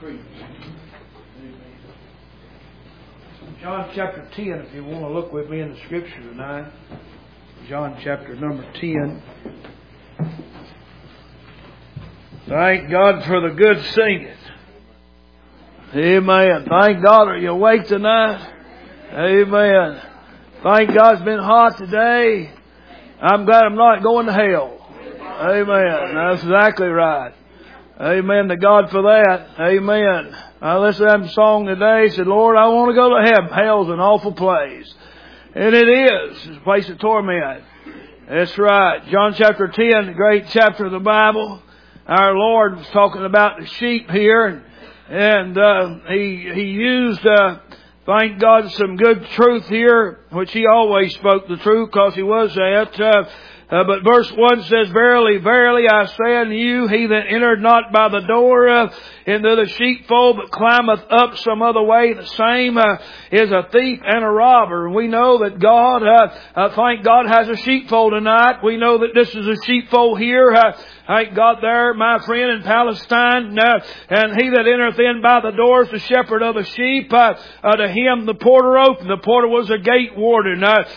John chapter 10, if you want to look with me in the scripture tonight. John chapter number 10. Thank God for the good singing. Amen. Thank God. Are you awake tonight? Amen. Thank God's been hot today. I'm glad I'm not going to hell. Amen. That's exactly right. Amen to God for that. Amen. I listened to that song today. Said, Lord, I want to go to heaven. Hell's an awful place. And it is. It's a place of torment. That's right. John chapter 10, the great chapter of the Bible. Our Lord was talking about the sheep here. And He used, thank God, some good truth here, which He always spoke the truth because He was that. But verse 1 says, Verily, verily, I say unto you, he that entered not by the door into the sheepfold, but climbeth up some other way, the same is a thief and a robber. And we know that God, thank God, has a sheepfold tonight. We know that this is a sheepfold here. Thank God there, my friend, in Palestine. And he that entereth in by the door is the shepherd of the sheep. To him the porter opened. The porter was a gate warden.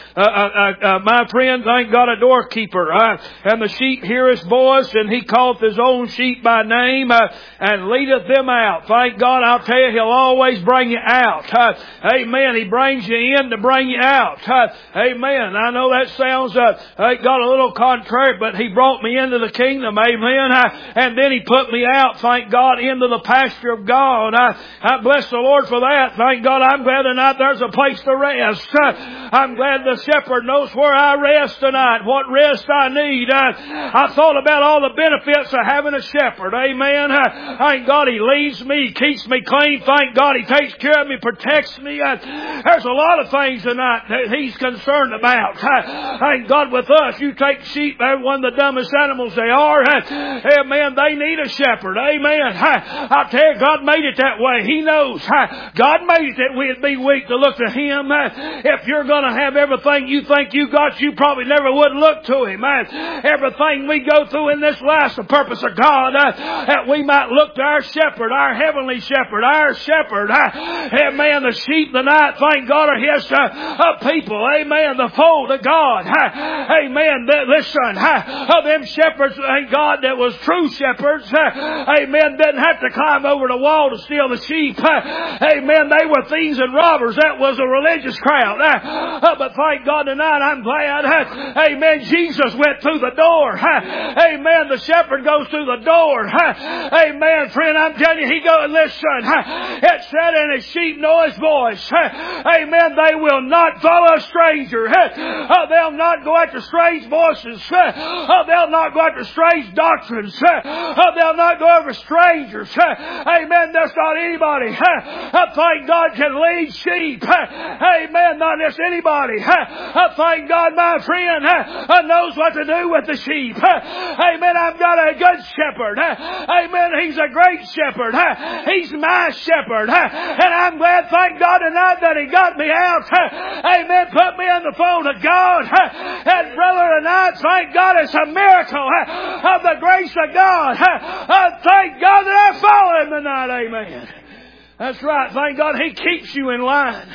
My friend, thank God, a doorkeeper. And the sheep hear his voice, and he calleth his own sheep by name, and leadeth them out. Thank God, I'll tell you, He'll always bring you out. Amen. He brings you in to bring you out. Amen. I know that sounds, got a little contrary, but He brought me into the kingdom. Amen. And then He put me out, thank God, into the pasture of God. I bless the Lord for that. Thank God, I'm glad tonight there's a place to rest. I'm glad the shepherd knows where I rest tonight, what rest I need. I thought about all the benefits of having a shepherd. Amen. Thank God He leads me, keeps me clean. Thank God He takes care of me, protects me. There's a lot of things tonight that He's concerned about. Thank God with us. You take sheep, they're one of the dumbest animals they are. Amen. They need a shepherd. Amen. I tell you, God made it that way. He knows. God made it that we'd be weak to look to Him. If you're going to have everything you think you got, you probably never would look to Him. Everything we go through in this life's the purpose of God, that we might look to our shepherd, our heavenly shepherd, our shepherd. Amen. The sheep tonight, thank God, are His people. Amen. The fold of God. Amen. Listen, them shepherds, thank God, that was true shepherds. Amen. Didn't have to climb over the wall to steal the sheep. Amen. They were thieves and robbers. That was a religious crowd. But thank God tonight, I'm glad. Amen. Jesus went through the door. Amen. The shepherd goes through the door. Amen. Friend, I'm telling you, He goes, listen. It said, and His sheep know His voice. Amen. They will not follow a stranger. They'll not go after strange voices. They'll not go after strange doctrines. They'll not go after strangers. Amen. That's not anybody. Thank God can lead sheep. Amen. Not just anybody. Thank God, my friend, knows what to do with the sheep. Amen. I've got a good shepherd. Amen. He's a great shepherd. He's my shepherd. And I'm glad, thank God, tonight that He got me out. Amen. Put me in the fold of God. And brother, tonight, thank God, it's a miracle of the grace of God. Thank God that I follow Him tonight. Amen. That's right. Thank God He keeps you in line.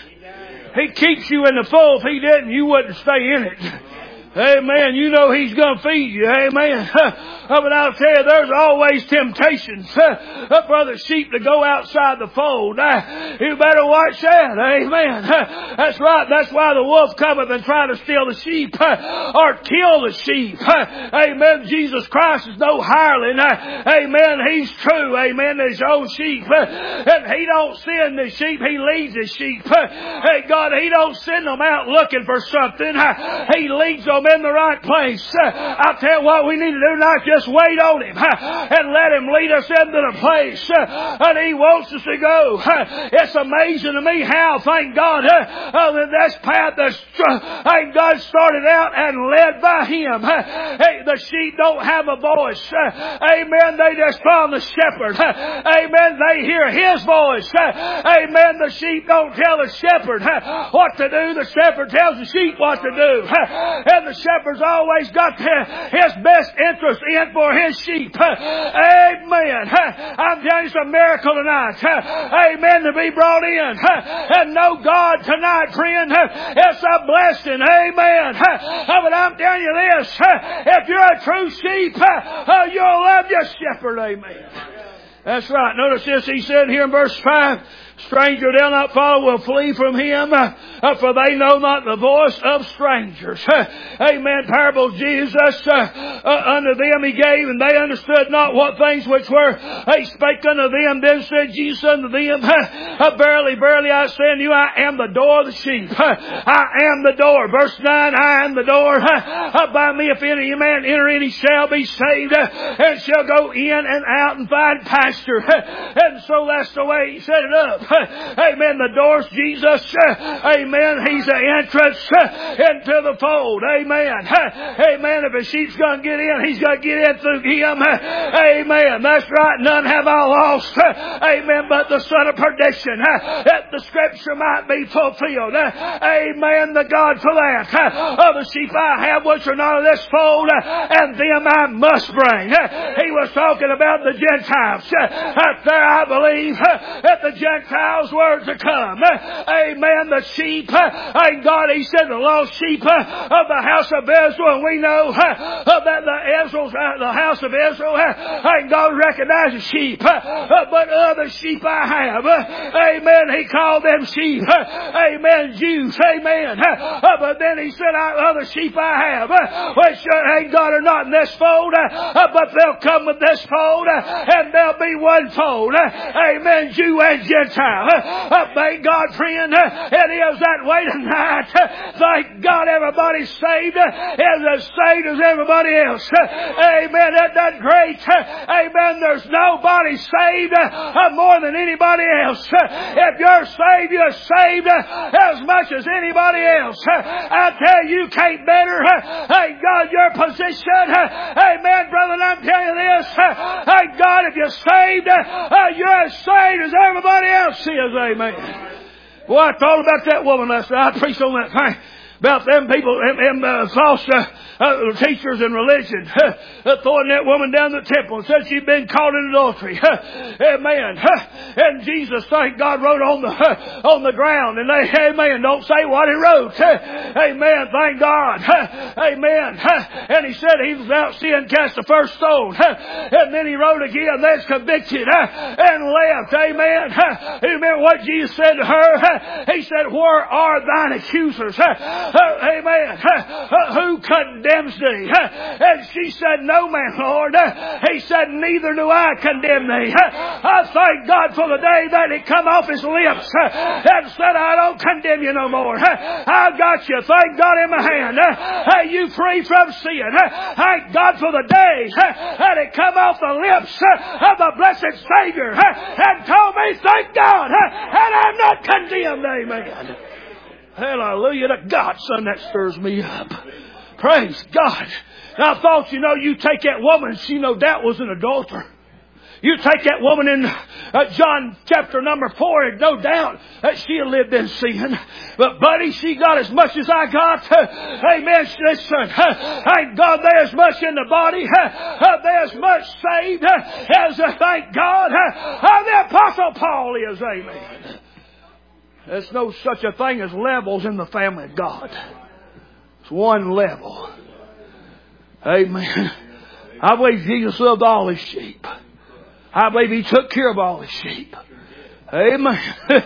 He keeps you in the fold. If He didn't, you wouldn't stay in it. Amen. You know He's going to feed you. Amen. But I'll tell you, there's always temptations for the sheep to go outside the fold. You better watch that. Amen. That's right. That's why the wolf cometh and try to steal the sheep or kill the sheep. Amen. Jesus Christ is no hireling. Amen. He's true. Amen. His own sheep. And He don't send the sheep. He leads His sheep. Hey, God, He don't send them out looking for something. He leads them in the right place. I'll tell you what we need to do tonight. Just wait on Him and let Him lead us into the place that He wants us to go. It's amazing to me how, thank God, this path that thank God started out and led by Him. Hey, the sheep don't have a voice. Amen. They just follow the shepherd. Amen. They hear His voice. Amen. The sheep don't tell the shepherd what to do. The shepherd tells the sheep what to do. And the shepherd's always got His best interest in sent for His sheep. Amen. I'm telling you, it's a miracle tonight. Amen. To be brought in and know God tonight, friend. It's a blessing. Amen. But I'm telling you this. If you're a true sheep, you'll love your shepherd. Amen. That's right. Notice this. He said here in verse 5, stranger they'll not follow, will flee from him, for they know not the voice of strangers. Amen. Parables Jesus unto them He gave, and they understood not what things which were. He spake unto them. Then said Jesus unto them, verily, verily, I say unto you, I am the door of the sheep. I am the door. Verse 9, I am the door. By me, if any man enter in, he shall be saved, and shall go in and out and find pasture. And so that's the way He set it up. Amen. The door's Jesus. Amen. He's the entrance into the fold. Amen. Amen. If a sheep's going to get in, he's going to get in through Him. Amen. That's right. None have I lost. Amen. But the son of perdition, that the scripture might be fulfilled. Amen. The God for that. Of the sheep I have which are not of this fold, and them I must bring. He was talking about the Gentiles. Out there, I believe that the Gentiles were to come. Amen. The sheep. And God, He said, the lost sheep of the house of Israel. And we know that the house of Israel, and God recognizes sheep. But other sheep I have. Amen. He called them sheep. Amen. Jews. Amen. But then He said, other sheep I have, which, thank God, are not in this fold, but they'll come with this fold, and they'll be one fold. Amen. Jew and Gentile. Thank God, friend, it is that way tonight. Thank God everybody's saved, as saved as everybody else. Amen. Isn't that great? Amen. There's nobody saved more than anybody else. If you're saved, you're saved as much as anybody else. I tell you, can't better. Thank God your position. Amen, brother. And I'm telling you this. Thank God if you're saved, you're as saved as everybody else is. Amen. Well, I thought about that woman last night. I preached on that thing about them people, them false teachers in religion, throwing that woman down the temple and said she'd been caught in adultery. Amen. And Jesus, thank God, wrote on the ground, and they, amen, don't say what He wrote. Amen. Thank God. Amen. And He said he was out sin, cast the first stone. And then He wrote again, that's convicted and left. Amen. You remember what Jesus said to her? He said, where are thine accusers? Amen. Who condemns thee? And she said, no man, Lord. He said, neither do I condemn thee. I thank God for the day that it come off His lips and said, I don't condemn you no more. I got you. Thank God in my hand. Hey, you free from sin. Thank God for the day that it come off the lips of the blessed Savior and told me, thank God, and I'm not condemned. Amen. Hallelujah to God, son, that stirs me up. Praise God. Now I thought, you take that woman, she no doubt was an adulterer. You take that woman in John chapter number 4, no doubt that she had lived in sin. But buddy, she got as much as I got. Amen. Listen, thank God there's much in the body. There's much saved as thank God the Apostle Paul is. Amen. There's no such a thing as levels in the family of God. It's one level. Amen. I believe Jesus loved all His sheep. I believe He took care of all His sheep. Amen.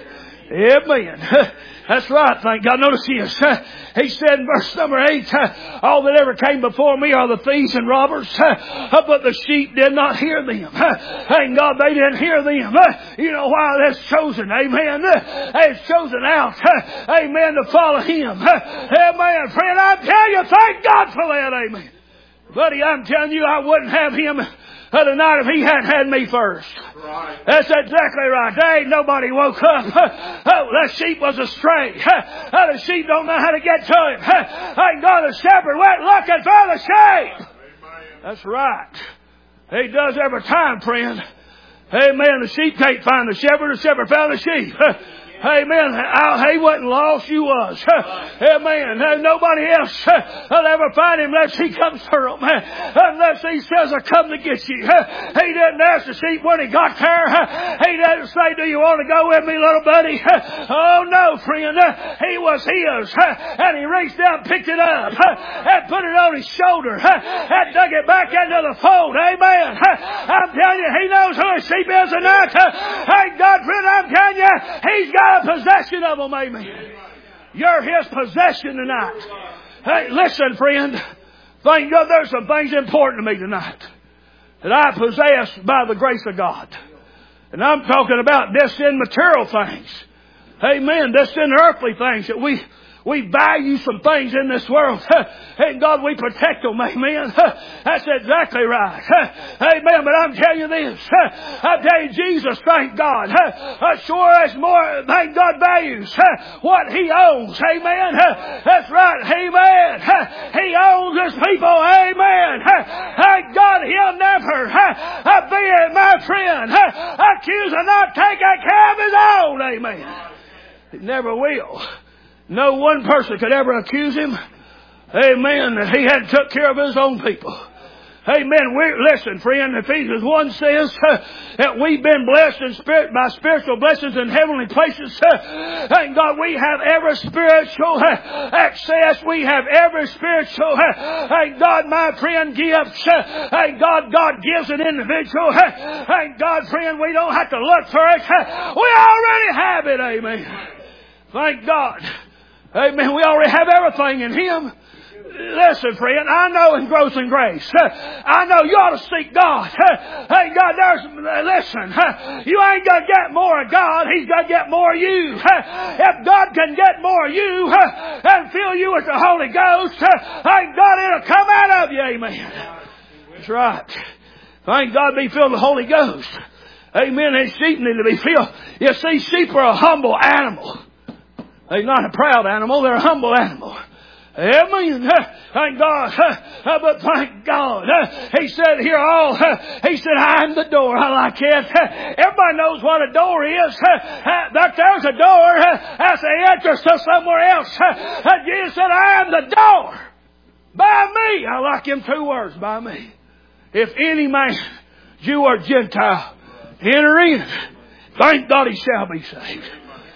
Amen. That's right, thank God. Notice this. He said in verse number 8, all that ever came before me are the thieves and robbers, but the sheep did not hear them. Thank God they didn't hear them. You know why? That's chosen. Amen. It's chosen out. Amen. To follow Him. Amen. Friend, I tell you, thank God for that. Amen. Buddy, I'm telling you, I wouldn't have Him tonight if He hadn't had me first. Right. That's exactly right. There ain't nobody woke up. That sheep was astray. The sheep don't know how to get to Him. Thank God the shepherd went looking for the sheep. That's right. He does every time, friend. Amen. The sheep can't find the shepherd found the sheep. Amen. He wasn't lost, you was. Amen. Nobody else will ever find him unless he comes through them. Unless he says, I come to get you. He didn't ask the sheep when he got there. He didn't say, do you want to go with me, little buddy? Oh no, friend. He was his. And he reached out and picked it up and put it on his shoulder and dug it back into the fold. Amen. I'm telling you, he knows who his sheep is tonight. Thank God, friend, I'm telling you, he's got a possession of them. Amen. You're his possession tonight. Hey, listen, friend. Thank God there's some things important to me tonight that I possess by the grace of God. And I'm talking about this in material things. Amen. This in earthly things that we value some things in this world. Hey, God, we protect them. Amen. That's exactly right. Amen. But I'm telling you this. I'm telling you, Jesus, thank God, sure as more, thank God, values what He owns. Amen. That's right. Amen. He owns His people. Amen. Thank God, He'll never be, my friend, accused of not taking care of His own. Amen. He never will. No one person could ever accuse him, amen, that he hadn't took care of his own people. Amen. Listen, friend, Ephesians 1 says that we've been blessed in spirit by spiritual blessings in heavenly places. Thank God we have every spiritual access. We have every spiritual, thank God, my friend, gifts. Thank God, God gives an individual. Thank God, friend, we don't have to look for it. We already have it. Amen. Thank God. Amen. We already have everything in Him. Listen, friend, I know in growth and grace. I know you ought to seek God. Hey, God, listen, you ain't going to get more of God. He's going to get more of you. If God can get more of you and fill you with the Holy Ghost, thank God it'll come out of you. Amen. That's right. Thank God be filled with the Holy Ghost. Amen. And sheep need to be filled. You see, sheep are a humble animal. They're not a proud animal, they're a humble animal. Amen. Thank God. But thank God. He said here he said, I'm the door. I like it. Everybody knows what a door is. That there's a door. That's the entrance to somewhere else. Jesus said, I am the door. By me. I like him two words, by me. If any man, Jew or Gentile, enter in, thank God he shall be saved.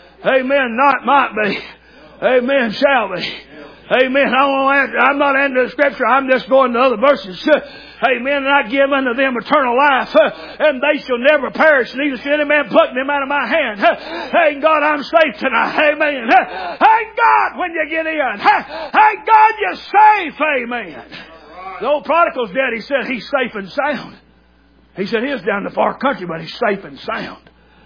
Amen. Not might be. Amen. Shall be. Amen. I'm not into the scripture. I'm just going to other verses. Amen. And I give unto them eternal life, and they shall never perish, neither shall any man pluck them out of my hand. Thank God I'm safe tonight. Amen. Thank God when you get in. Thank God you're safe. Amen. The old prodigal's dead. He said he's safe and sound. He said he was down in the far country, but he's safe and sound.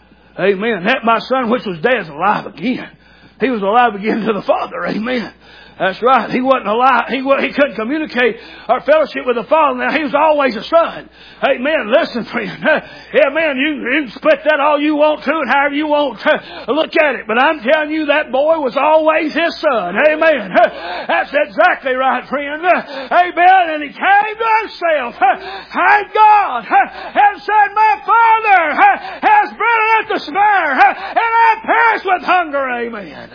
Amen. That my son which was dead is alive again. He was alive again to the Father. Amen. That's right. He wasn't alive. He couldn't communicate or fellowship with the Father. Now, he was always a son. Amen. Listen, friend. Amen. You can split that all you want to and however you want to look at it. But I'm telling you, that boy was always his son. Amen. That's exactly right, friend. Amen. And he came to himself. Thank God. And said, my Father has bread at the spare, and I perish with hunger. Amen.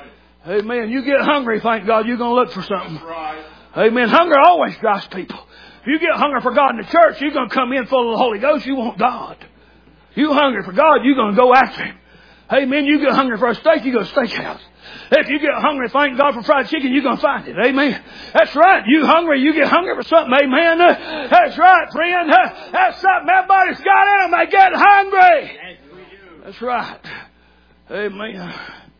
Amen. You get hungry, thank God, you're going to look for something. Right. Amen. Hunger always drives people. If you get hungry for God in the church, you're going to come in full of the Holy Ghost. You want God. You hungry for God, you're going to go after Him. Amen. You get hungry for a steak, you go to a steakhouse. If you get hungry, thank God for fried chicken, you're going to find it. Amen. That's right. You hungry, you get hungry for something. Amen. That's right, friend. That's something everybody's got in them. They get hungry. That's right. Amen.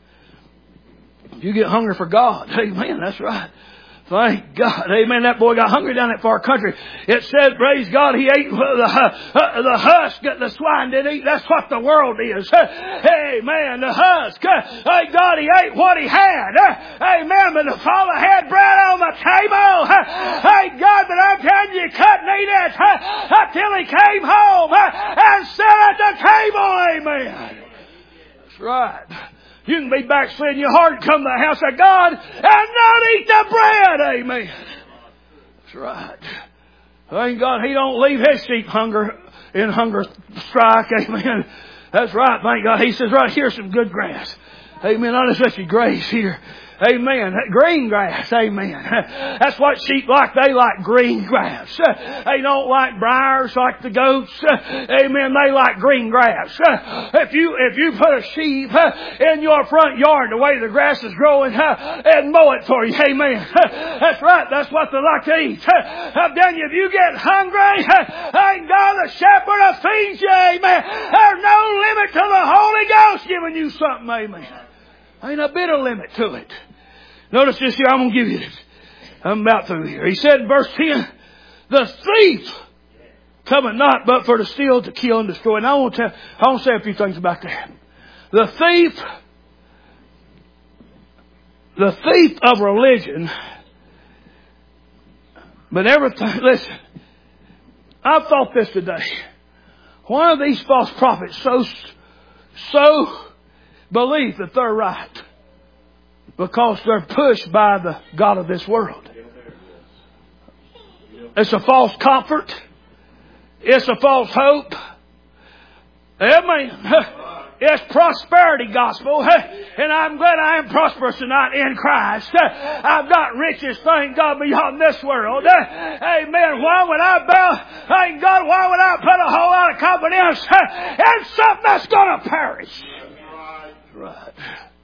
You get hungry for God. Amen. That's right. Thank God. Amen. That boy got hungry down that far country. It said, praise God, he ate the husk that the swine didn't eat. That's what the world is. Amen. The husk. Thank God he ate what he had. Amen. But the Father had bread on the table. Thank God, but I'm telling you, he couldn't eat it until he came home and sat at the table. Amen. That's right. You can be backsliding your heart and come to the house of God and not eat the bread. Amen. That's right. Thank God He don't leave His sheep hunger strike. Amen. That's right. Thank God. He says, right here's some good grass. Amen. I'll just let you graze here. Amen. Green grass. Amen. That's what sheep like. They like green grass. They don't like briars like the goats. Amen. They like green grass. If you put a sheep in your front yard the way the grass is growing and mow it for you. Amen. That's right. That's what they like to eat. Then if you get hungry, thank God the shepherd will feed you. Amen. There's no limit to the Holy Ghost giving you something. Amen. Ain't a bit of limit to it. Notice this here. I'm going to give you this. I'm about through here. He said in verse 10, the thief cometh not but for to steal, to kill, and destroy. And I want to say a few things about that. The thief of religion, but everything, listen, I've thought this today. Why are these false prophets so believe that they're right? Because they're pushed by the god of this world. It's a false comfort. It's a false hope. Amen. It's prosperity gospel. And I'm glad I am prosperous tonight in Christ. I've got riches, thank God, beyond this world. Amen. Why would I bow? Thank God, why would I put a whole lot of confidence in something that's going to perish? Right.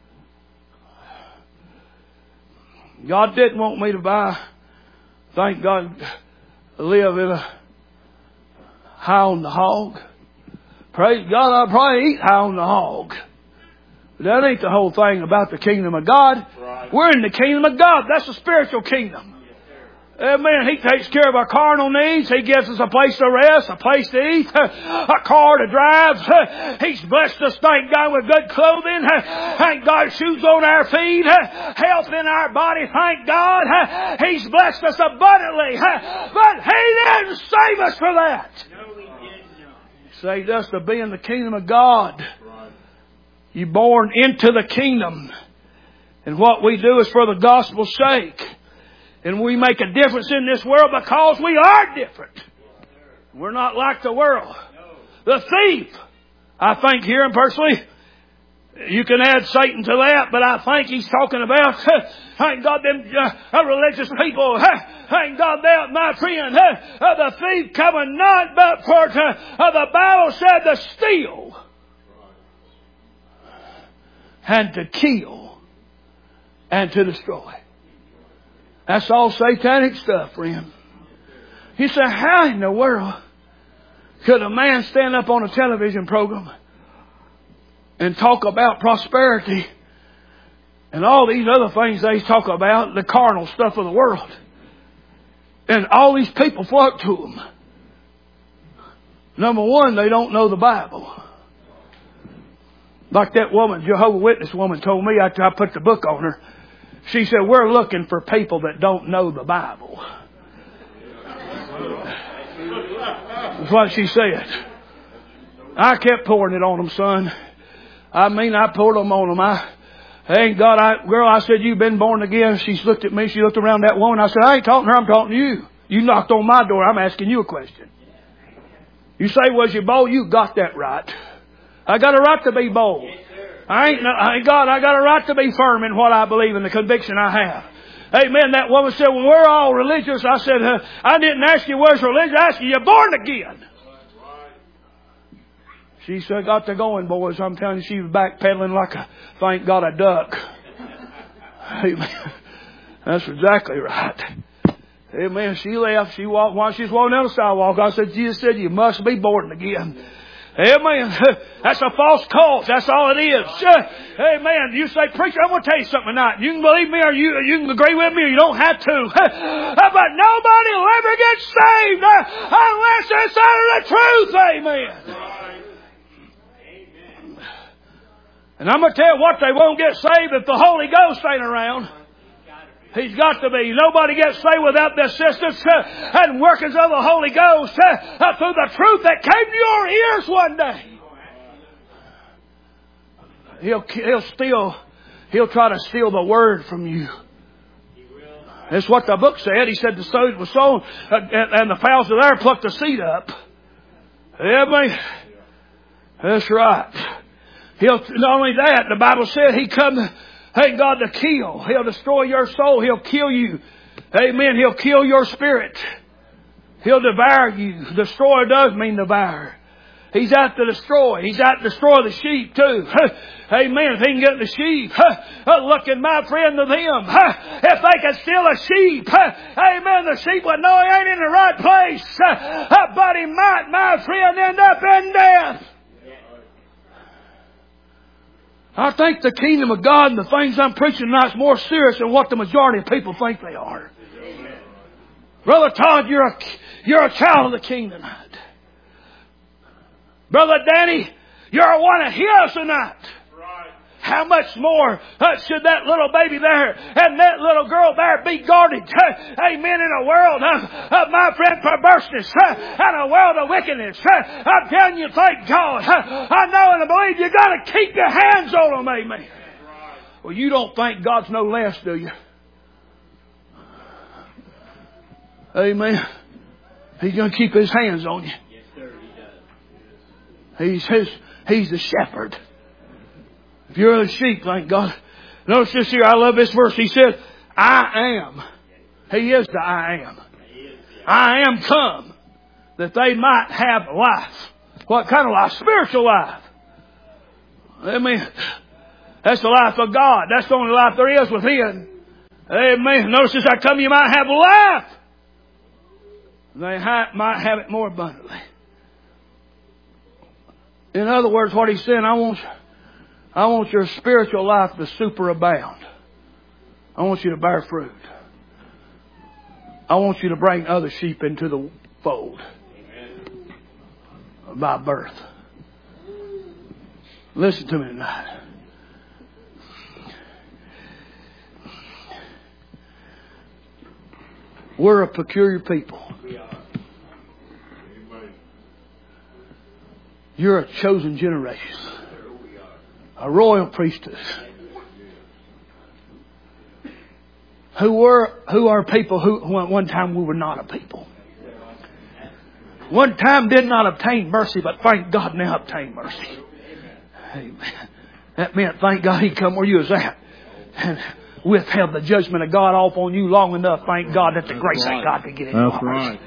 God didn't want me to buy, thank God, live in a high on the hog. Praise God, I'll probably eat high on the hog. But that ain't the whole thing about the kingdom of God. Right. We're in the kingdom of God. That's a spiritual kingdom. Amen. He takes care of our carnal needs. He gives us a place to rest, a place to eat, a car to drive. He's blessed us, thank God, with good clothing. Thank God, shoes on our feet, health in our body, thank God. He's blessed us abundantly. But He didn't save us for that. No, He didn't. He saved us to be in the kingdom of God. You're born into the kingdom. And what we do is for the gospel's sake. And we make a difference in this world because we are different. We're not like the world. The thief, I think here, and personally, you can add Satan to that, but I think he's talking about, thank God, them religious people. Thank God, my friend, the thief coming not but for, the Bible said, to steal and to kill and to destroy. That's all satanic stuff, friend. You say, how in the world could a man stand up on a television program and talk about prosperity and all these other things they talk about, the carnal stuff of the world, and all these people flock to them? Number one, they don't know the Bible. Like that woman, Jehovah's Witness woman, told me after I put the book on her. She said, we're looking for people that don't know the Bible. That's what she said. I kept pouring it on them, son. I mean, I poured them on them. Thank God, girl, I said, you've been born again. She looked at me. She looked around that woman. I said, I ain't talking to her. I'm talking to you. You knocked on my door. I'm asking you a question. You say, was you bold? You got that right. I got a right to be bold. I got a right to be firm in what I believe in, the conviction I have. Amen. That woman said, well, we're all religious. I said, I didn't ask you where's religion. I asked you, you're born again. She said, got to going, boys. I'm telling you, she was backpedaling like thank God, a duck. Amen. That's exactly right. Amen. She left. She walked while she was walking down the sidewalk. I said, Jesus said, you must be born again. Amen. That's a false cult. That's all it is. Amen. You say, preacher, I'm going to tell you something tonight. You can believe me or you can agree with me or you don't have to. But nobody will ever get saved unless it's out of the truth. Amen. And I'm going to tell you what, they won't get saved if the Holy Ghost ain't around. He's got to be. Nobody gets saved without the assistance and workings of the Holy Ghost through the truth that came to your ears one day. He'll try to steal the word from you. That's what the book said. He said the seed was sown and the fowls of the air plucked the seed up. Amen. That's right. Not only that, the Bible said He come, thank God, to kill. He'll destroy your soul. He'll kill you. Amen. He'll kill your spirit. He'll devour you. Destroyer does mean devour. He's out to destroy. He's out to destroy the sheep too. Amen. If He can get the sheep, looking, my friend, to them. If they could steal a sheep, amen, the sheep would know he ain't in the right place. But he might, my friend, end up in death. I think the kingdom of God and the things I'm preaching tonight is more serious than what the majority of people think they are. Brother Todd, you're a child of the king tonight. Brother Danny, you're one of His tonight. Right. How much more should that little baby there and that little girl there be guarded? Amen. In a world of my friend perverseness and a world of wickedness. I'm telling you, thank God. I know and I believe you got to keep your hands on them. Amen. Right. Well, you don't think God's no less, do you? Amen. He's going to keep His hands on you. Yes, sir, He does. He's the shepherd. If you're the sheep, thank God. Notice this here. I love this verse. He said, I am. He is the I am. I am come that they might have life. What kind of life? Spiritual life. Amen. That's the life of God. That's the only life there is within. Amen. Notice this. I come you might have life. They might have it more abundantly. In other words, what He's saying, I want your spiritual life to superabound. I want you to bear fruit. I want you to bring other sheep into the fold. Amen. By birth. Listen to me tonight. We're a peculiar people. You're a chosen generation. A royal priesthood. Who are people who one time we were not a people. One time did not obtain mercy, but thank God now obtain mercy. Amen. That meant thank God He come where you was at. And withheld the judgment of God off on you long enough. Thank God that the grace of God could get in your heart. Right.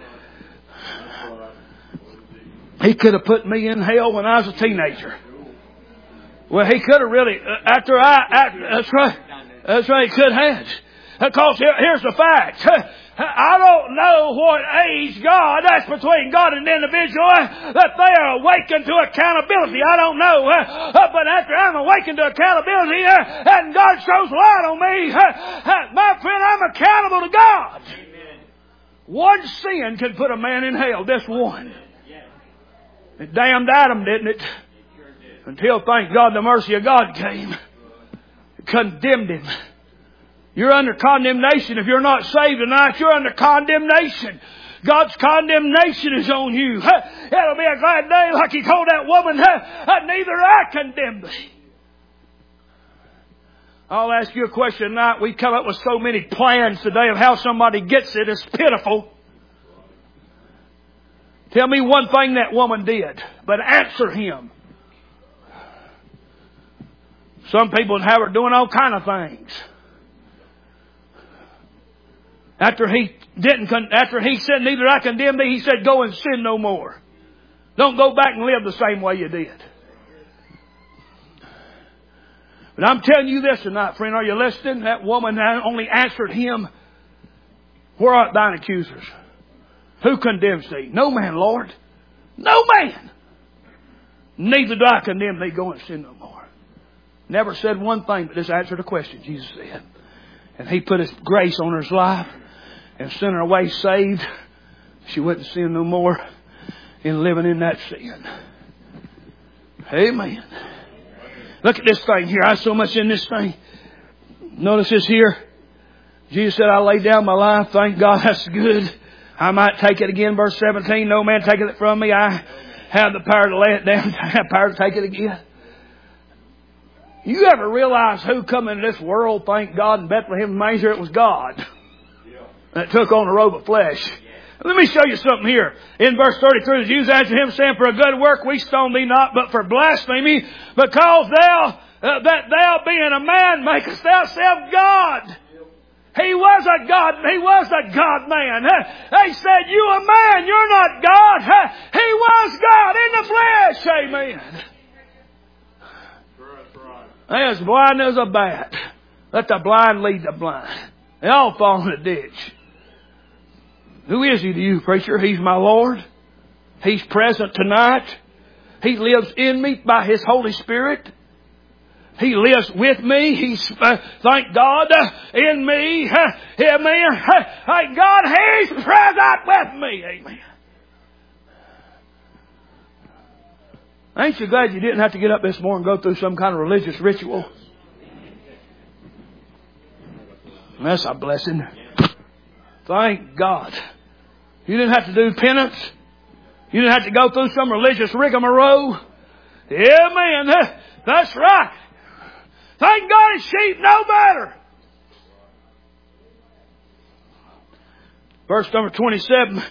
He could have put me in hell when I was a teenager. Well, He could have really, that's right, He could have. Because here's the fact. I don't know what age that's between God and the individual, that they are awakened to accountability. I don't know. But after I'm awakened to accountability, and God shows light on me, my friend, I'm accountable to God. Amen. One sin can put a man in hell. Just one. It damned Adam, didn't it? Until, thank God, the mercy of God came. It condemned him. You're under condemnation. If you're not saved tonight, you're under condemnation. God's condemnation is on you. It'll be a glad day, like He told that woman, neither I condemn thee. I'll ask you a question tonight. We come up with so many plans today of how somebody gets it. It's pitiful. Tell me one thing that woman did, but answer him. Some people would have her doing all kind of things. After he said, neither I condemn thee, He said, go and sin no more. Don't go back and live the same way you did. But I'm telling you this tonight, friend, are you listening? That woman only answered him, where art thine accusers? Who condemns thee? No man, Lord. No man. Neither do I condemn thee. Go and sin no more. Never said one thing, but just answered a question, Jesus said. And He put His grace on her life and sent her away saved. She wouldn't sin no more in living in that sin. Amen. Look at this thing here. I so much in this thing. Notice this here. Jesus said, I laid down my life. Thank God, that's good. I might take it again. Verse 17, no man taketh it from me. I have the power to lay it down. I have power to take it again. You ever realize who come into this world? Thank God, in Bethlehem manger, it was God that took on a robe of flesh. Let me show you something here. In verse 33, the Jews answered him, saying, For a good work we stone thee not, but for blasphemy, because that thou being a man makest thyself God. He was a God. He was a God man. They said, You a man, you're not God. He was God in the flesh. Amen. They're as blind as a bat. Let the blind lead the blind. They all fall in the ditch. Who is He to you, preacher? He's my Lord. He's present tonight. He lives in me by His Holy Spirit. He lives with me. He's, thank God, in me. Amen. Thank God, He's present with me. Amen. Ain't you glad you didn't have to get up this morning and go through some kind of religious ritual? That's a blessing. Thank God. You didn't have to do penance. You didn't have to go through some religious rigmarole. Amen. That's right. Thank God His sheep know better. Verse number 27.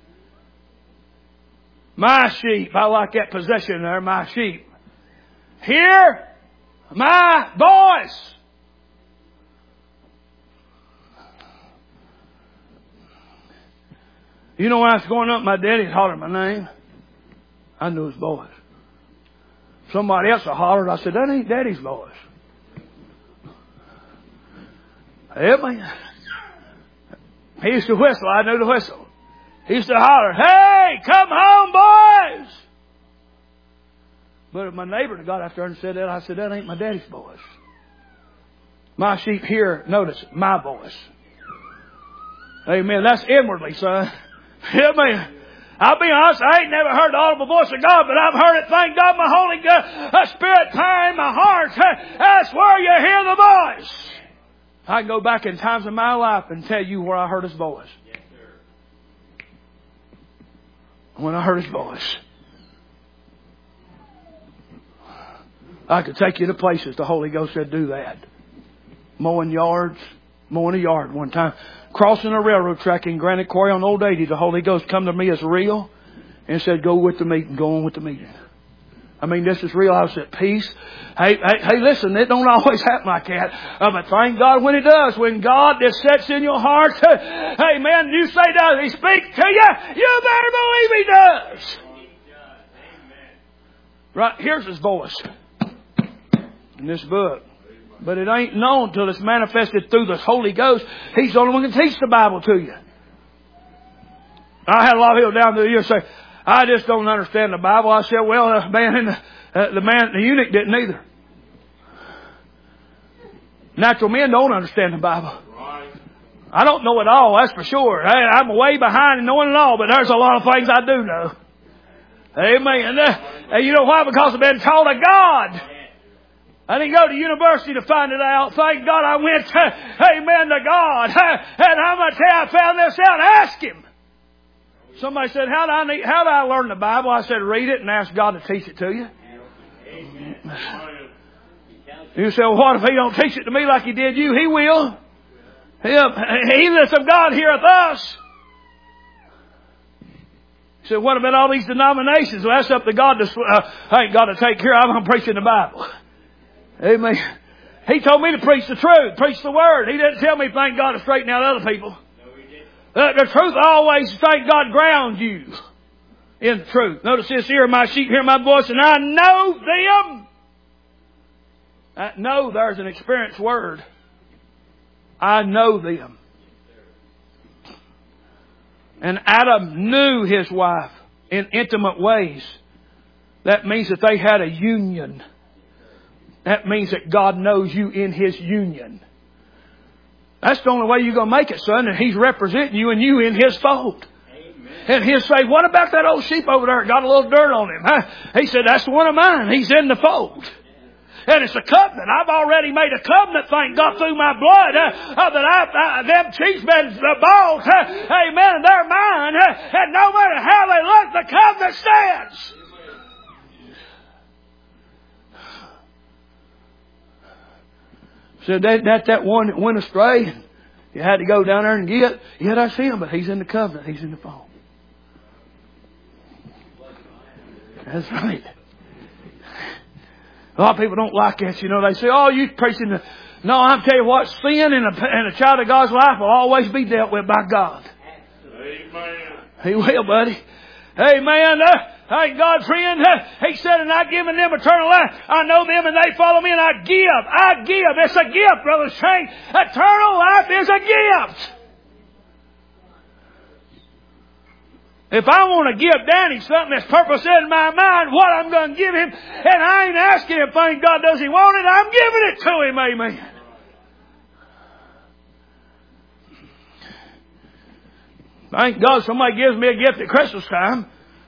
My sheep. I like that possession there, my sheep. Hear my voice. You know, when I was growing up, my daddy hollered my name. I knew his voice. Somebody else hollered. I said, that ain't Daddy's voice. Amen. He used to whistle. I knew the whistle. He used to holler, hey, come home, boys. But if my neighbor got after her and said that, I said, that ain't my daddy's voice. My sheep hear, notice, my voice. Amen. That's inwardly, son. Amen. I'll be honest, I ain't never heard the audible voice of God, but I've heard it, thank God, my Holy Spirit power in my heart. That's where you hear the voice. I can go back in times of my life and tell you where I heard His voice. Yes, sir. When I heard His voice. I could take you to places the Holy Ghost said do that. Mowing a yard one time. Crossing a railroad track in Granite Quarry on Old 80, the Holy Ghost come to me as real and said, go with the meeting, go on with the meeting. I mean, this is real. I was at peace. Hey, listen, it don't always happen like that. But thank God when it does. When God just sets in your heart, hey man, you say, does He speak to you? You better believe He does. Right, here's His voice in this book. But it ain't known till it's manifested through the Holy Ghost. He's the only one who can teach the Bible to you. I had a lot of people down through the years say, I just don't understand the Bible. I said, well, the eunuch didn't either. Natural men don't understand the Bible. I don't know it all, that's for sure. I'm way behind in knowing it all, but there's a lot of things I do know. Amen. And you know why? Because I've been taught of God. I didn't go to university to find it out. Thank God I went, amen, to God. And I'm going to tell you, I found this out. Ask Him. Somebody said, how do I learn the Bible? I said, read it and ask God to teach it to you. You say, well, what if He don't teach it to me like He did you? He will. Heathens of God heareth us. He said, what about all these denominations? Well, that's up to God I ain't got to take care of. I'm preaching the Bible. Amen. He told me to preach the truth, preach the Word. He didn't tell me, thank God, to straighten out other people. The truth always, thank God, grounds you in the truth. Notice this here, my sheep hear my voice and I know them. Know, there's an experienced word. I know them. And Adam knew his wife in intimate ways. That means that they had a union. That means that God knows you in His union. That's the only way you're going to make it, son. And He's representing you and you in His fold. Amen. And He'll say, what about that old sheep over there? Got a little dirt on him. Huh? He said, that's one of mine. He's in the fold. And it's a covenant. I've already made a covenant, thank God, through my blood. That them sheep's been bought. Amen. And they're mine. And no matter how they look, the covenant stands. Said that one that went astray, You had to go down there and get. Yeah, that's Him, but He's in the covenant. He's in the phone. That's right. A lot of people don't like that. You know, they say, "Oh, you preaching the..." No, I'm telling you what, sin in a child of God's life will always be dealt with by God. Amen. He will, buddy. Amen. Thank God, friend. He said, "And I've given them eternal life. I know them and they follow me, and I give. It's a gift, Brother Shane. Eternal life is a gift. If I want to give Danny something that's purpose in my mind, what I'm going to give him, and I ain't asking him, thank God, does he want it? I'm giving it to him, amen." Thank God somebody gives me a gift at Christmas time.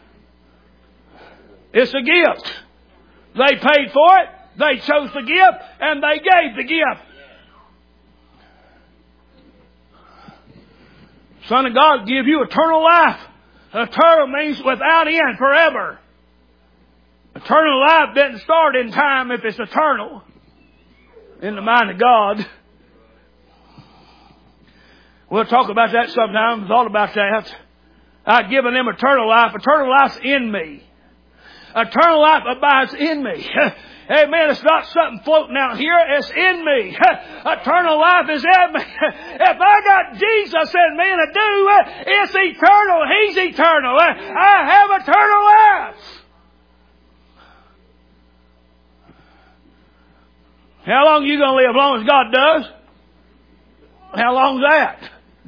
It's a gift. They paid for it, they chose the gift, and they gave the gift. Son of God give you eternal life. Eternal means without end, forever. Eternal life doesn't start in time if it's eternal in the mind of God. We'll talk about that sometime. I've thought about that. I've given them eternal life. Eternal life's in me. Eternal life abides in me. Amen. It's not something floating out here. It's in me. Eternal life is in me. If I got Jesus in me and I do, it's eternal. He's eternal. I have eternal life. How long are you going to live? As long as God does? How long's that?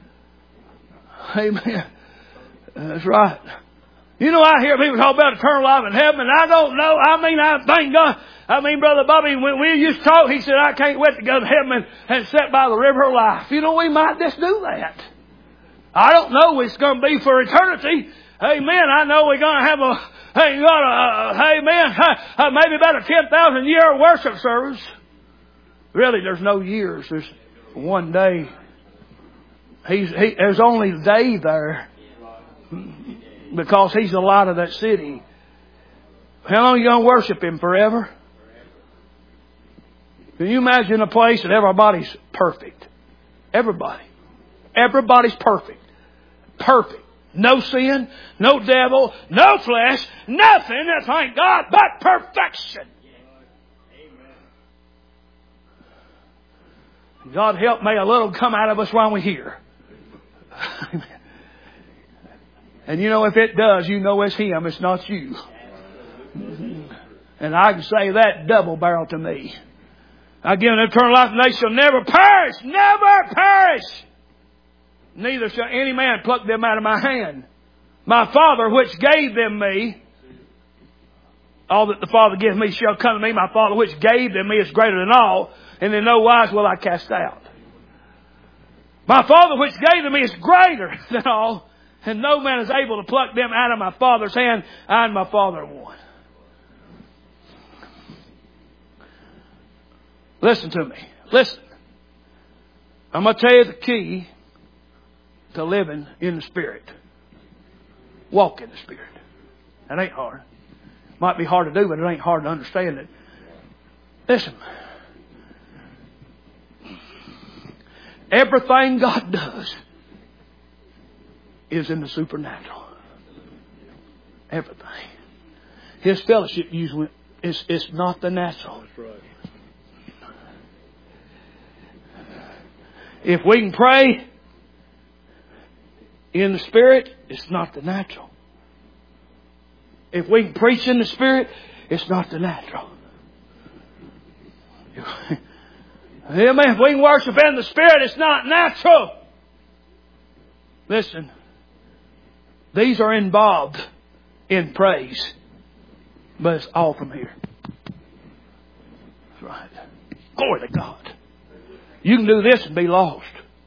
Amen. That's right. You know, I hear people talk about eternal life in heaven, and I don't know. I thank God. Brother Bobby, when we used to talk, he said, "I can't wait to go to heaven and sit by the river of life." You know, we might just do that. I don't know it's going to be for eternity. Amen. I know we're going to have maybe about a 10,000 year worship service. Really, there's no years. There's one day. There's only a day there. Because He's the light of that city. How long are you going to worship Him? Forever? Can you imagine a place that everybody's perfect? Everybody. Everybody's perfect. Perfect. No sin, no devil, no flesh, nothing, thank God, but perfection. God help, may a little come out of us while we're here. Amen. And you know, if it does, you know it's Him, it's not you. And I can say that double barrel to me. I give them eternal life, and they shall never perish. Never perish. Neither shall any man pluck them out of my hand. My Father, which gave them me, all that the Father gives me shall come to me. My Father, which gave them me, is greater than all, and in no wise will I cast out. My Father, which gave them me, is greater than all, and no man is able to pluck them out of my Father's hand. I and my Father are one. Listen to me. Listen. I'm going to tell you the key to living in the Spirit. Walk in the Spirit. That ain't hard. Might be hard to do, but it ain't hard to understand it. Listen. Everything God does is in the supernatural. Everything. His fellowship usually is not the natural. That's right. If we can pray in the Spirit, it's not the natural. If we can preach in the Spirit, it's not the natural. Amen. If we can worship in the Spirit, it's not natural. Listen. These are involved in praise. But it's all from here. That's right. Glory to God. You can do this and be lost.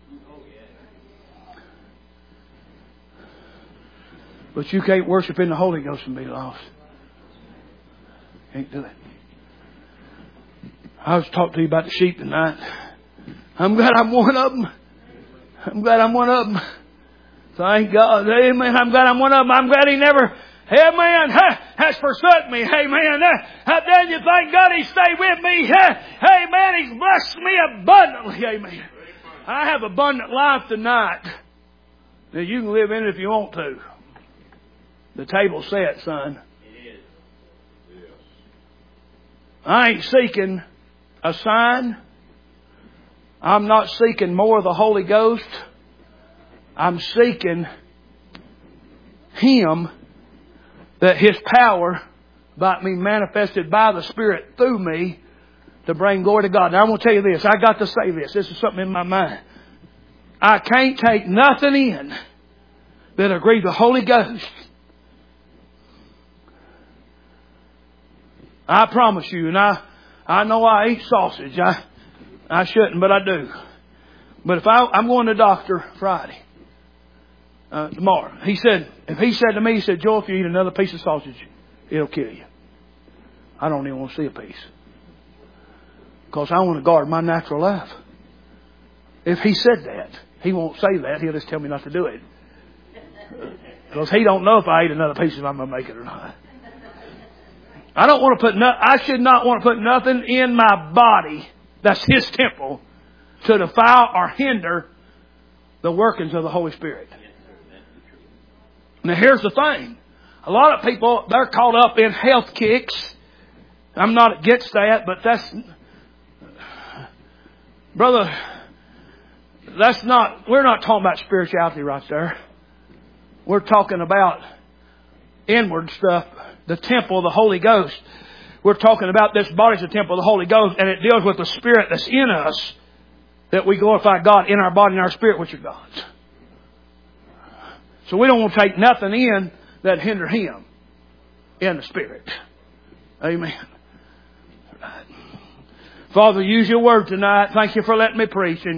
But you can't worship in the Holy Ghost and be lost. Can't do it. I was talking to you about the sheep tonight. I'm glad I'm one of them. I'm glad I'm one of them. Thank God. Amen. I'm glad I'm one of them. I'm glad He never, amen, has forsaken me. Amen. Then you thank God He stayed with me. Amen. He's blessed me abundantly. Amen. I have abundant life tonight. Now you can live in it if you want to. The table's set, son. I ain't seeking a sign. I'm not seeking more of the Holy Ghost. I'm seeking Him, that His power might be manifested by the Spirit through me to bring glory to God. Now I'm going to tell you this. I got to say this. This is something in my mind. I can't take nothing in that agrees with the Holy Ghost. I promise you, and I know I eat sausage. I shouldn't, but I do. But if I'm going to the doctor Friday, tomorrow, if he said to me, he said, Joel, if you eat another piece of sausage, it'll kill you. I don't even want to see a piece. Because I want to guard my natural life. If he said that, he won't say that. He'll just tell me not to do it. Because he don't know if I eat another piece if I'm going to make it or not. I should not want to put nothing in my body that's His temple to defile or hinder the workings of the Holy Spirit. Now here's the thing. A lot of people, they're caught up in health kicks. I'm not against that, but brother, we're not talking about spirituality right there. We're talking about inward stuff, the temple of the Holy Ghost. We're talking about this body's the temple of the Holy Ghost, and it deals with the Spirit that's in us, that we glorify God in our body and our spirit, which are God's. So we don't want to take nothing in that hinder Him in the Spirit. Amen. Father, use your word tonight. Thank you for letting me preach.